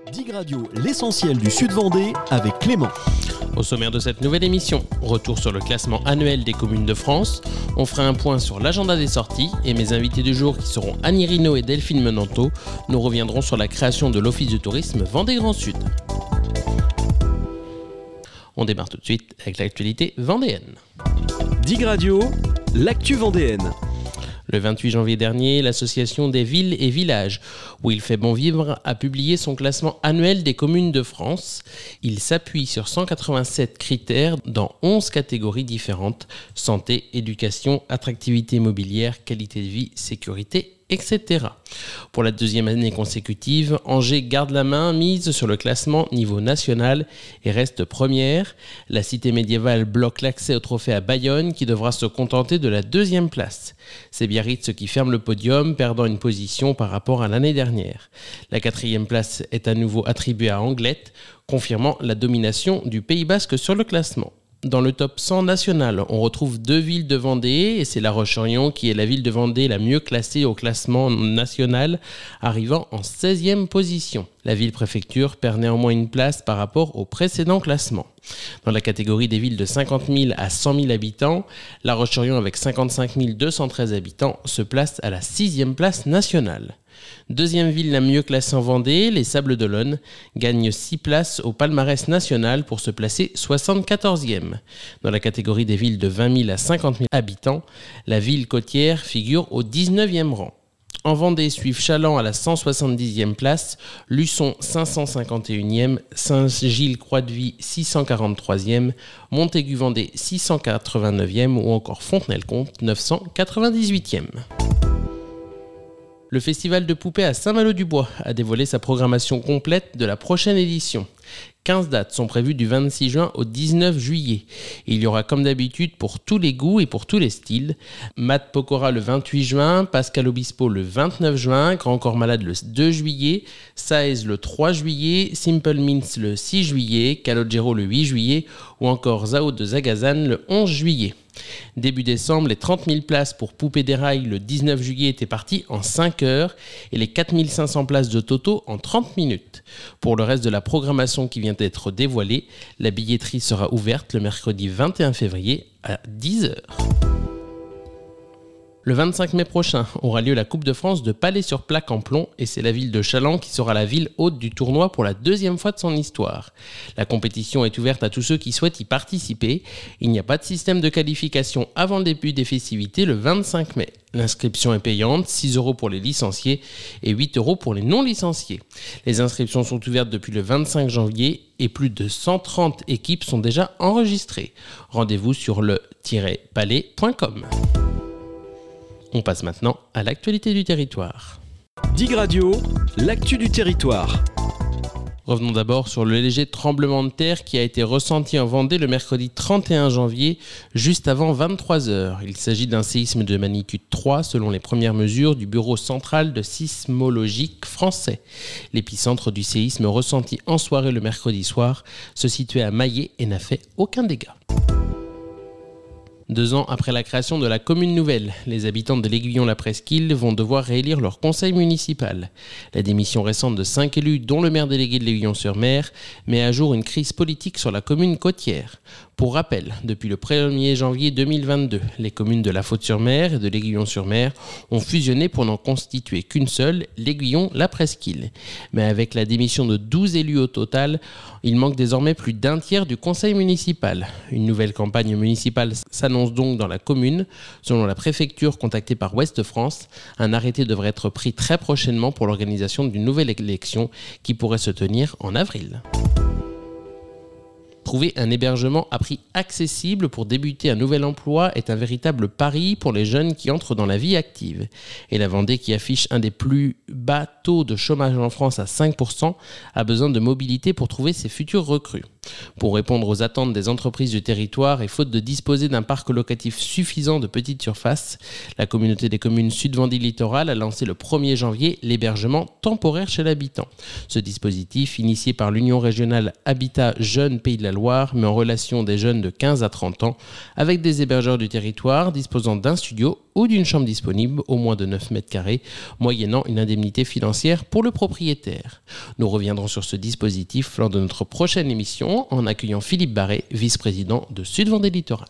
Dig Radio, l'essentiel du Sud-Vendée avec Clément. Au sommaire de cette nouvelle émission, retour sur le classement annuel des communes de France, on fera un point sur l'agenda des sorties et mes invités du jour qui seront Annie Rino et Delphine Menanteau nous reviendront sur la création de l'Office de tourisme Vendée Grand Sud. On démarre tout de suite avec l'actualité vendéenne. Dig Radio, l'actu vendéenne. Le 28 janvier dernier, l'association des villes et villages, où il fait bon vivre, a publié son classement annuel des communes de France. Il s'appuie sur 187 critères dans 11 catégories différentes: santé, éducation, attractivité immobilière, qualité de vie, sécurité, etc. Pour la deuxième année consécutive, Angers garde la main, mise sur le classement niveau national et reste première. La cité médiévale bloque l'accès au trophée à Bayonne qui devra se contenter de la deuxième place. C'est Biarritz qui ferme le podium, perdant une position par rapport à l'année dernière. La quatrième place est à nouveau attribuée à Anglet, confirmant la domination du Pays Basque sur le classement. Dans le top 100 national, on retrouve deux villes de Vendée et c'est La Roche-sur-Yon qui est la ville de Vendée la mieux classée au classement national, arrivant en 16e position. La ville-préfecture perd néanmoins une place par rapport au précédent classement. Dans la catégorie des villes de 50 000 à 100 000 habitants, La Roche-sur-Yon avec 55 213 habitants se place à la 6e place nationale. Deuxième ville la mieux classée en Vendée, les Sables-d'Olonne gagnent 6 places au palmarès national pour se placer 74e. Dans la catégorie des villes de 20 000 à 50 000 habitants, la ville côtière figure au 19e rang. En Vendée suivent Chaland à la 170e place, Luçon 551e, Saint-Gilles-Croix-de-Vie 643e, Montaigu-Vendée 689e ou encore Fontenay-le-Comte 998e. Le festival de poupées à Saint-Malo-du-Bois a dévoilé sa programmation complète de la prochaine édition. 15 dates sont prévues du 26 juin au 19 juillet. Il y aura comme d'habitude pour tous les goûts et pour tous les styles. Matt Pokora le 28 juin, Pascal Obispo le 29 juin, Grand Corps Malade le 2 juillet, Saez le 3 juillet, Simple Mints le 6 juillet, Calogero le 8 juillet ou encore Zao de Zagazan le 11 juillet. Début décembre, les 30 000 places pour Poupées des Rails le 19 juillet étaient parties en 5 heures et les 4 500 places de Toto en 30 minutes. Pour le reste de la programmation qui vient d'être dévoilée, la billetterie sera ouverte le mercredi 21 février à 10h. Le 25 mai prochain aura lieu la Coupe de France de Palais-sur-Plaque en plomb et c'est la ville de Chaland qui sera la ville hôte du tournoi pour la deuxième fois de son histoire. La compétition est ouverte à tous ceux qui souhaitent y participer. Il n'y a pas de système de qualification avant le début des festivités le 25 mai. L'inscription est payante, 6 € pour les licenciés et 8 € pour les non-licenciés. Les inscriptions sont ouvertes depuis le 25 janvier et plus de 130 équipes sont déjà enregistrées. Rendez-vous sur le-palais.com. On passe maintenant à l'actualité du territoire. Dig Radio, l'actu du territoire. Revenons d'abord sur le léger tremblement de terre qui a été ressenti en Vendée le mercredi 31 janvier, juste avant 23h. Il s'agit d'un séisme de magnitude 3 selon les premières mesures du Bureau central de sismologique français. L'épicentre du séisme ressenti en soirée le mercredi soir se situait à Maillé et n'a fait aucun dégât. 2 ans après la création de la commune nouvelle, les habitants de l'Aiguillon-la-Presqu'île vont devoir réélire leur conseil municipal. La démission récente de 5 élus, dont le maire délégué de l'Aiguillon-sur-Mer, met à jour une crise politique sur la commune côtière. Pour rappel, depuis le 1er janvier 2022, les communes de La Faute-sur-Mer et de l'Aiguillon-sur-Mer ont fusionné pour n'en constituer qu'une seule, l'Aiguillon-la-Presqu'île. Mais avec la démission de 12 élus au total, il manque désormais plus d'un tiers du conseil municipal. Une nouvelle campagne municipale s'annonce donc dans la commune. Selon la préfecture contactée par Ouest France, un arrêté devrait être pris très prochainement pour l'organisation d'une nouvelle élection qui pourrait se tenir en avril. Trouver un hébergement à prix accessible pour débuter un nouvel emploi est un véritable pari pour les jeunes qui entrent dans la vie active. Et la Vendée, qui affiche un des plus bas taux de chômage en France à 5%, a besoin de mobilité pour trouver ses futurs recrues. Pour répondre aux attentes des entreprises du territoire et faute de disposer d'un parc locatif suffisant de petites surfaces, la communauté des communes Sud-Vendée Littoral a lancé le 1er janvier l'hébergement temporaire chez l'habitant. Ce dispositif, initié par l'Union régionale Habitat Jeunes Pays de la Loire, met en relation des jeunes de 15 à 30 ans avec des hébergeurs du territoire disposant d'un studio ou d'une chambre disponible au moins de 9 mètres carrés, moyennant une indemnité financière pour le propriétaire. Nous reviendrons sur ce dispositif lors de notre prochaine émission en accueillant Philippe Barré, vice-président de Sud-Vendée Littoral.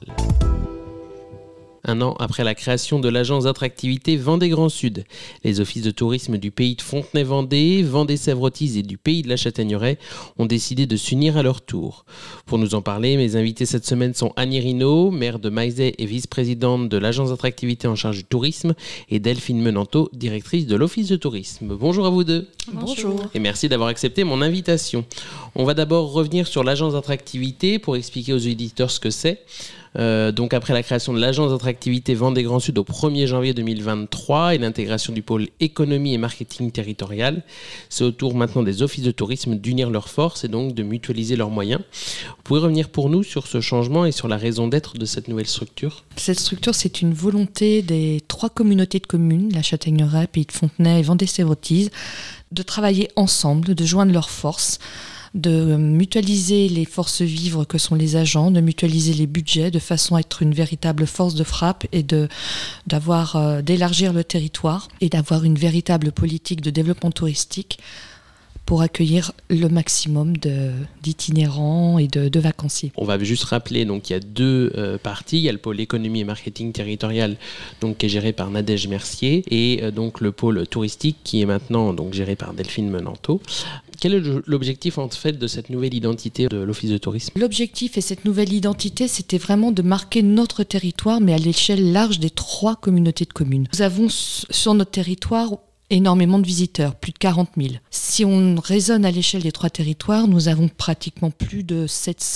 Un an après la création de l'agence d'attractivité Vendée Grand Sud, les offices de tourisme du pays de Fontenay-Vendée, Vendée-Sèvres-Authise et du pays de la Châtaigneraie ont décidé de s'unir à leur tour. Pour nous en parler, mes invités cette semaine sont Annie Rinaud, maire de Maizet et vice-présidente de l'agence d'attractivité en charge du tourisme, et Delphine Menanteau, directrice de l'office de tourisme. Bonjour à vous deux. Bonjour. Et merci d'avoir accepté mon invitation. On va d'abord revenir sur l'agence d'attractivité pour expliquer aux auditeurs ce que c'est. Donc après la création de l'agence d'attractivité Vendée Grand Sud au 1er janvier 2023 et l'intégration du pôle économie et marketing territorial, c'est au tour maintenant des offices de tourisme d'unir leurs forces et donc de mutualiser leurs moyens. Vous pouvez revenir pour nous sur ce changement et sur la raison d'être de cette nouvelle structure ? Cette structure, c'est une volonté des 3 communautés de communes, la Châtaigneraie, Pays de Fontenay et Vendée-Sèvres-Authise, de travailler ensemble, de joindre leurs forces, de mutualiser les forces vives que sont les agents, de mutualiser les budgets de façon à être une véritable force de frappe et d'élargir le territoire et d'avoir une véritable politique de développement touristique pour accueillir le maximum d'itinérants et de vacanciers. On va juste rappeler, donc il y a 2 parties. Il y a le pôle économie et marketing territorial, donc, qui est géré par Nadège Mercier, et donc le pôle touristique qui est maintenant donc, géré par Delphine Menanteau. Quel est l'objectif en fait de cette nouvelle identité de l'office de tourisme ? L'objectif et cette nouvelle identité, c'était vraiment de marquer notre territoire, mais à l'échelle large des 3 communautés de communes. Nous avons sur notre territoire énormément de visiteurs, plus de 40 000. Si on raisonne à l'échelle des 3 territoires, nous avons pratiquement plus de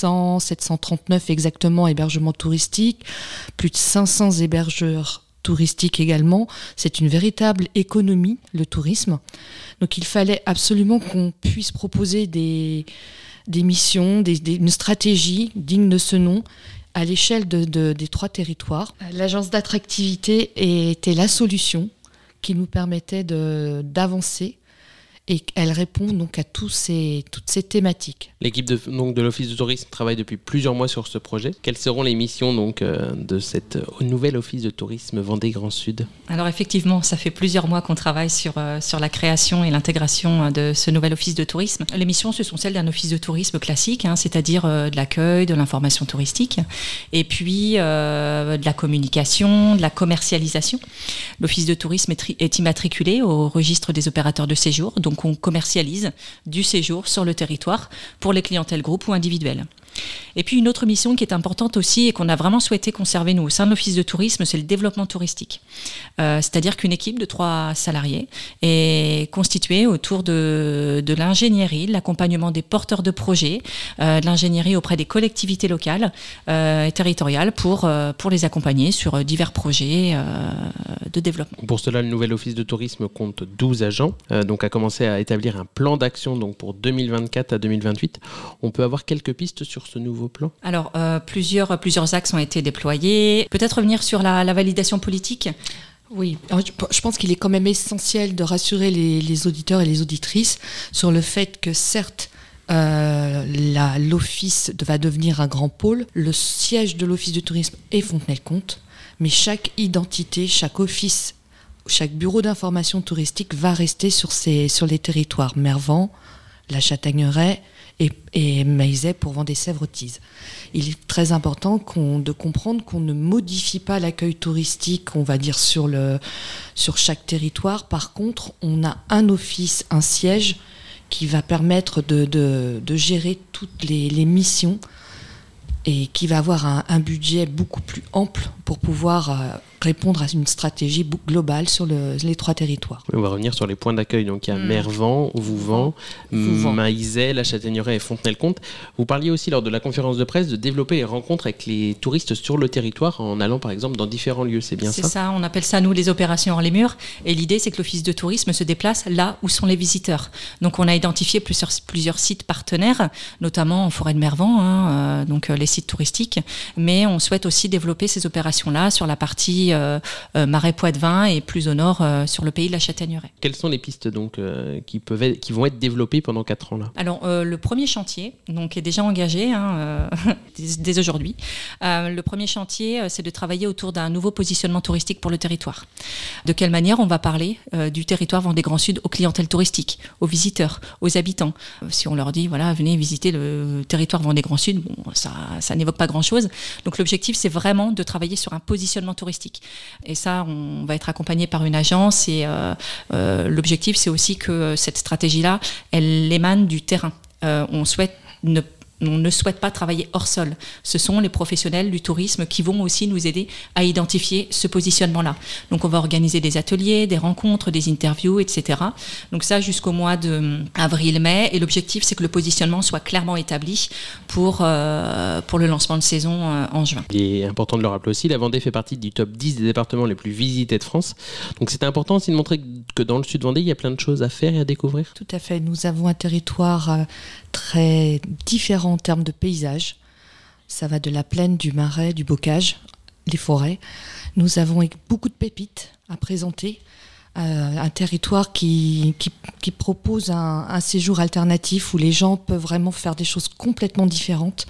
739 exactement hébergements touristiques, plus de 500 hébergeurs touristiques également. C'est une véritable économie, le tourisme. Donc il fallait absolument qu'on puisse proposer des missions, une stratégie digne de ce nom à l'échelle des 3 territoires. L'agence d'attractivité était la solution qui nous permettait d'avancer et elle répond donc à toutes ces thématiques. L'équipe de l'office de tourisme travaille depuis plusieurs mois sur ce projet. Quelles seront les missions de cette nouvel office de tourisme Vendée Grand Sud ? Alors effectivement, ça fait plusieurs mois qu'on travaille sur la création et l'intégration de ce nouvel office de tourisme. Les missions, ce sont celles d'un office de tourisme classique, c'est-à-dire de l'accueil, de l'information touristique, et puis de la communication, de la commercialisation. L'office de tourisme est immatriculé au registre des opérateurs de séjour, donc on commercialise du séjour sur le territoire pour les clientèles groupes ou individuelles. Et puis une autre mission qui est importante aussi et qu'on a vraiment souhaité conserver nous au sein de l'office de tourisme, c'est le développement touristique. C'est-à-dire qu'une équipe de 3 salariés est constituée autour de l'ingénierie, de l'accompagnement des porteurs de projets, de l'ingénierie auprès des collectivités locales et territoriales pour les accompagner sur divers projets de développement. Pour cela, le nouvel office de tourisme compte 12 agents, donc a commencé à établir un plan d'action donc pour 2024 à 2028. On peut avoir quelques pistes sur ce nouveau plan ? Alors, plusieurs axes ont été déployés. Peut-être revenir sur la validation politique ? Oui, je pense qu'il est quand même essentiel de rassurer les auditeurs et les auditrices sur le fait que certes, l'office va devenir un grand pôle. Le siège de l'office de tourisme est Fontenay-le-Comte, mais chaque identité, chaque office, chaque bureau d'information touristique va rester sur les territoires Mervan, la Châtaigneraie et Maizet pour Vendée-Sèvres-Authise. Il est très important de comprendre qu'on ne modifie pas l'accueil touristique, on va dire, sur chaque territoire. Par contre, on a un office, un siège qui va permettre de gérer toutes les missions et qui va avoir un budget beaucoup plus ample pour pouvoir répondre à une stratégie globale sur les 3 territoires. On va revenir sur les points d'accueil. Donc, il y a Mervan, Vouvant, Maillezais, La Châtaigneraie et Fontenay-le-Comte. Vous parliez aussi lors de la conférence de presse de développer les rencontres avec les touristes sur le territoire en allant par exemple dans différents lieux. C'est bien ça ? C'est ça, on appelle ça nous les opérations hors les murs. Et l'idée c'est que l'office de tourisme se déplace là où sont les visiteurs. Donc on a identifié plusieurs sites partenaires, notamment en forêt de Mervan, donc les sites touristiques. Mais on souhaite aussi développer ces opérations-là sur la partie Marais Poitevin et plus au nord sur le pays de la Châtaigneraie. Quelles sont les pistes donc qui vont être développées pendant 4 ans là ? Alors le premier chantier donc est déjà engagé dès aujourd'hui. Le premier chantier c'est de travailler autour d'un nouveau positionnement touristique pour le territoire. De quelle manière on va parler du territoire Vendée Grand Sud aux clientèles touristiques, aux visiteurs, aux habitants. Si on leur dit voilà venez visiter le territoire Vendée Grand Sud, bon, ça n'évoque pas grand-chose. Donc l'objectif c'est vraiment de travailler sur un positionnement touristique. Et ça, on va être accompagné par une agence et l'objectif, c'est aussi que cette stratégie-là, elle émane du terrain. On ne souhaite pas travailler hors sol. Ce sont les professionnels du tourisme qui vont aussi nous aider à identifier ce positionnement-là. Donc on va organiser des ateliers, des rencontres, des interviews, etc. Donc ça jusqu'au mois d'avril-mai. Et l'objectif, c'est que le positionnement soit clairement établi pour le lancement de saison en juin. Il est important de le rappeler aussi, la Vendée fait partie du top 10 des départements les plus visités de France. Donc c'était important aussi de montrer que dans le sud Vendée, il y a plein de choses à faire et à découvrir. Tout à fait. Nous avons un territoire très différent en termes de paysage. Ça va de la plaine, du marais, du bocage, les forêts. Nous avons beaucoup de pépites à présenter. Un territoire qui propose un séjour alternatif où les gens peuvent vraiment faire des choses complètement différentes.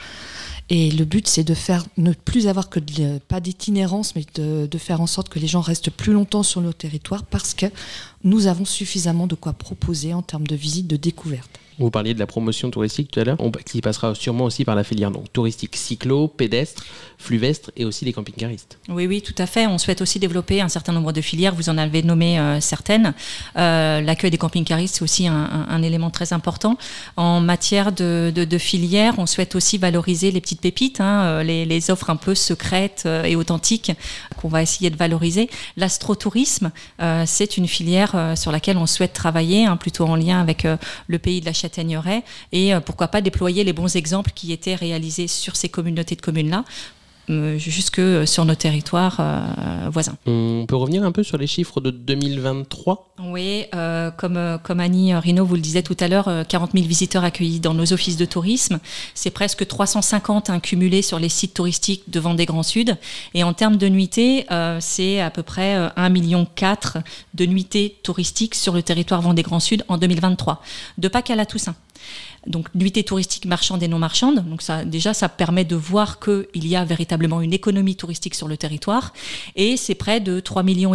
Et le but, c'est de ne plus avoir pas d'itinérance, mais de faire en sorte que les gens restent plus longtemps sur le territoire parce que nous avons suffisamment de quoi proposer en termes de visite, de découverte. Vous parliez de la promotion touristique tout à l'heure, qui passera sûrement aussi par la filière donc touristique cyclo, pédestre, fluvestre et aussi les camping-caristes. Oui, tout à fait. On souhaite aussi développer un certain nombre de filières. Vous en avez nommé certaines. L'accueil des camping-caristes, c'est aussi un élément très important. En matière de filières, on souhaite aussi valoriser les petites pépites, les offres un peu secrètes et authentiques qu'on va essayer de valoriser. L'astrotourisme, c'est une filière sur laquelle on souhaite travailler, plutôt en lien avec le pays de la Châtaigneraie et pourquoi pas déployer les bons exemples qui étaient réalisés sur ces communautés de communes-là jusque sur nos territoires voisins. On peut revenir un peu sur les chiffres de 2023 ? Oui, comme Annie Rinaud vous le disait tout à l'heure, 40 000 visiteurs accueillis dans nos offices de tourisme. C'est presque 350 cumulés sur les sites touristiques de Vendée Grand Sud. Et en termes de nuitées, c'est à peu près 1,4 million de nuitées touristiques sur le territoire Vendée Grand Sud en 2023, de Pâques à la Toussaint. Donc nuitées touristiques marchandes et non marchandes. Donc ça permet de voir qu'il y a véritablement une économie touristique sur le territoire. Et c'est près de 3,5 millions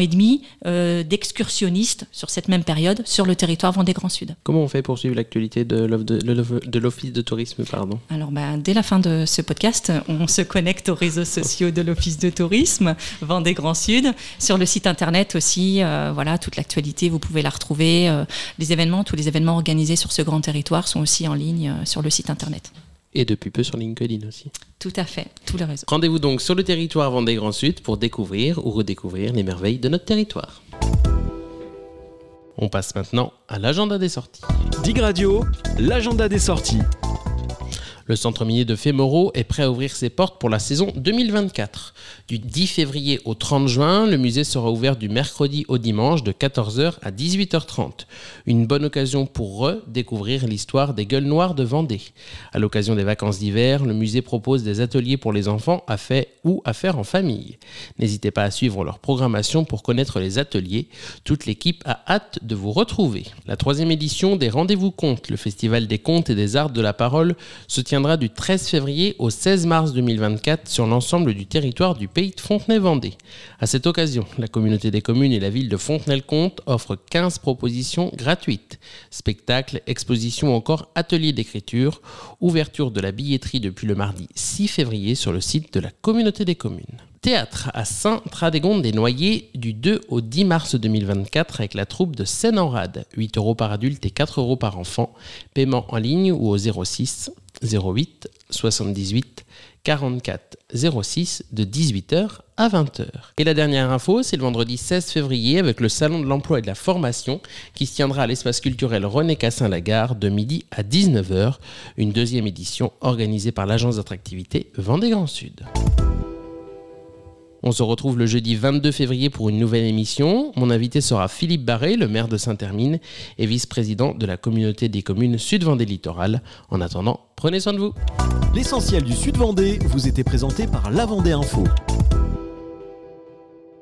d'excursionnistes sur cette même période sur le territoire Vendée Grand Sud. Comment on fait pour suivre l'actualité de l'office de tourisme, pardon ? Alors dès la fin de ce podcast, on se connecte aux réseaux sociaux de l'office de tourisme Vendée Grand Sud. Sur le site internet aussi, toute l'actualité, vous pouvez la retrouver. Tous les événements organisés sur ce grand territoire sont aussi en ligne sur le site internet. Et depuis peu sur LinkedIn aussi. Tout à fait, tous les réseaux. Rendez-vous donc sur le territoire Vendée Grand Sud pour découvrir ou redécouvrir les merveilles de notre territoire. On passe maintenant à l'agenda des sorties. Dig Radio, l'agenda des sorties. Le centre minier de Fémoro est prêt à ouvrir ses portes pour la saison 2024. Du 10 février au 30 juin, le musée sera ouvert du mercredi au dimanche de 14h à 18h30. Une bonne occasion pour redécouvrir l'histoire des gueules noires de Vendée. À l'occasion des vacances d'hiver, le musée propose des ateliers pour les enfants à faire en famille. N'hésitez pas à suivre leur programmation pour connaître les ateliers. Toute l'équipe a hâte de vous retrouver. La 3e édition des Rendez-vous Contes, le festival des contes et des arts de la parole, se tiendra du 13 février au 16 mars 2024 sur l'ensemble du territoire du pays de Fontenay-Vendée. À cette occasion, la communauté des communes et la ville de Fontenay-le-Comte offrent 15 propositions gratuites. Spectacles, expositions ou encore ateliers d'écriture. Ouverture de la billetterie depuis le mardi 6 février sur le site de la communauté des communes. Théâtre à Saint-Radégonde-des-Noyers du 2 au 10 mars 2024 avec la troupe de Seine en Rade. 8 € par adulte et 4 € par enfant. Paiement en ligne ou au 06 08 78 44 06 de 18h à 20h. Et la dernière info, c'est le vendredi 16 février avec le Salon de l'Emploi et de la Formation qui se tiendra à l'espace culturel René Cassin-Lagare de midi à 19h. Une deuxième édition organisée par l'agence d'attractivité Vendée Grand Sud. On se retrouve le jeudi 22 février pour une nouvelle émission. Mon invité sera Philippe Barré, le maire de Saint-Hermine et vice-président de la communauté des communes Sud-Vendée Littoral. En attendant, prenez soin de vous. L'essentiel du Sud-Vendée vous était présenté par La Vendée Info.